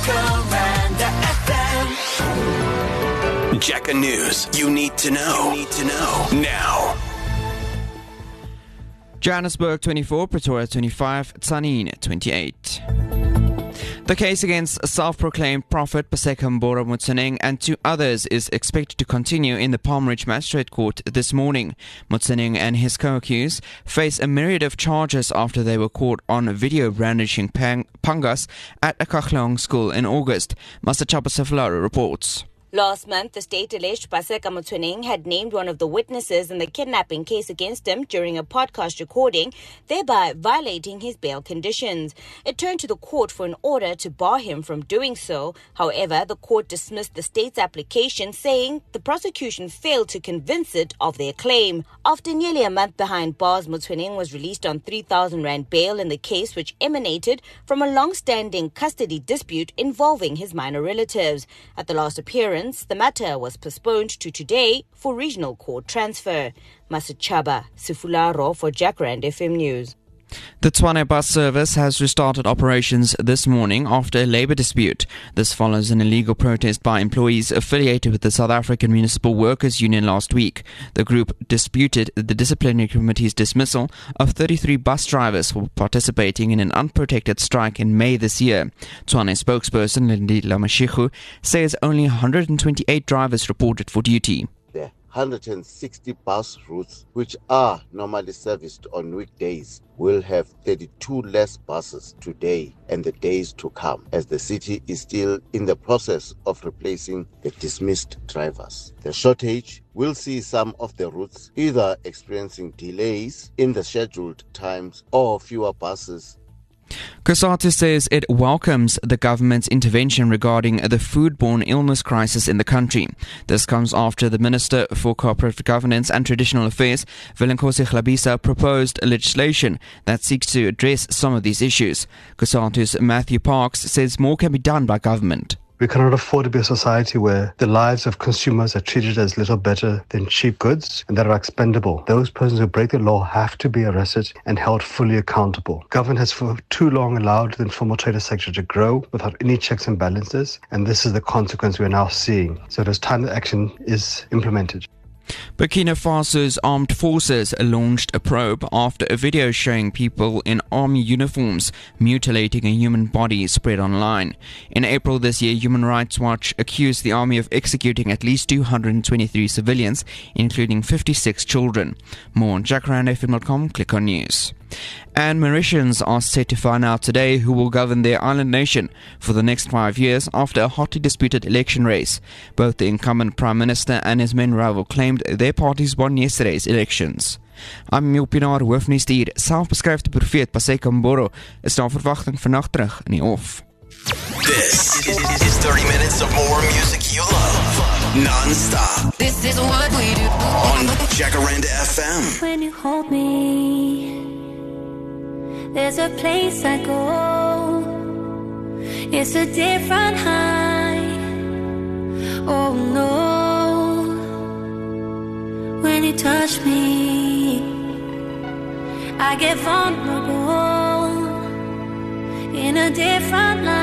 Jacaranda FM. Jacka News. You need to know. Now. Johannesburg 24, Pretoria 25, Tzaneen 28. The case against self-proclaimed prophet Paseka Mbora Motsoeneng and 2 others is expected to continue in the Palm Ridge Magistrate Court this morning. Motsoeneng and his co-accused face a myriad of charges after they were caught on video brandishing pangas at a Kahlong school in August. Master Chapa Sefularo reports. Last month, the state alleged Paseka Motsoeneng had named one of the witnesses in the kidnapping case against him during a podcast recording, thereby violating his bail conditions. It turned to the court for an order to bar him from doing so. However, the court dismissed the state's application, saying the prosecution failed to convince it of their claim. After nearly a month behind bars, Motsoeneng was released on 3,000 rand bail in the case, which emanated from a long-standing custody dispute involving his minor relatives. At the last appearance, the matter was postponed to today for regional court transfer. Masachaba Sefularo for Jacaranda FM News. The Tshwane bus service has restarted operations this morning after a labour dispute. This follows an illegal protest by employees affiliated with the South African Municipal Workers Union last week. The group disputed the disciplinary committee's dismissal of 33 bus drivers for participating in an unprotected strike in May this year. Tshwane spokesperson Lindile Mashigu says only 128 drivers reported for duty. 160 bus routes, which are normally serviced on weekdays, will have 32 less buses today and the days to come, as the city is still in the process of replacing the dismissed drivers. The shortage will see some of the routes either experiencing delays in the scheduled times or fewer buses. COSATU says it welcomes the government's intervention regarding the foodborne illness crisis in the country. This comes after the Minister for Cooperative Governance and Traditional Affairs, Velenkosi Hlabisa, proposed legislation that seeks to address some of these issues. COSATU's Matthew Parks says more can be done by government. We cannot afford to be a society where the lives of consumers are treated as little better than cheap goods and that are expendable. Those persons who break the law have to be arrested and held fully accountable. Government has for too long allowed the informal trader sector to grow without any checks and balances, and this is the consequence we are now seeing. So it is time that action is implemented. Burkina Faso's armed forces launched a probe after a video showing people in army uniforms mutilating a human body spread online. In April this year, Human Rights Watch accused the army of executing at least 223 civilians, including 56 children. More on jacarandafm.com, click on news. And Mauritians are set to find out today who will govern their island nation for the next 5 years after a hotly disputed election race. Both the incumbent Prime Minister and his main rival claimed their parties won yesterday's elections. I'm Milpinaar hoofnuus hier. Selfbeskryfde profeet Paseka Mbora is na verwagting vannacht terug in die hof. This is 30 minutes of more music you love. Non-stop. This is what we do On Jacaranda FM. When you hold me, there's a place I go. It's a different high. Oh no. When you touch me, I get vulnerable in a different light.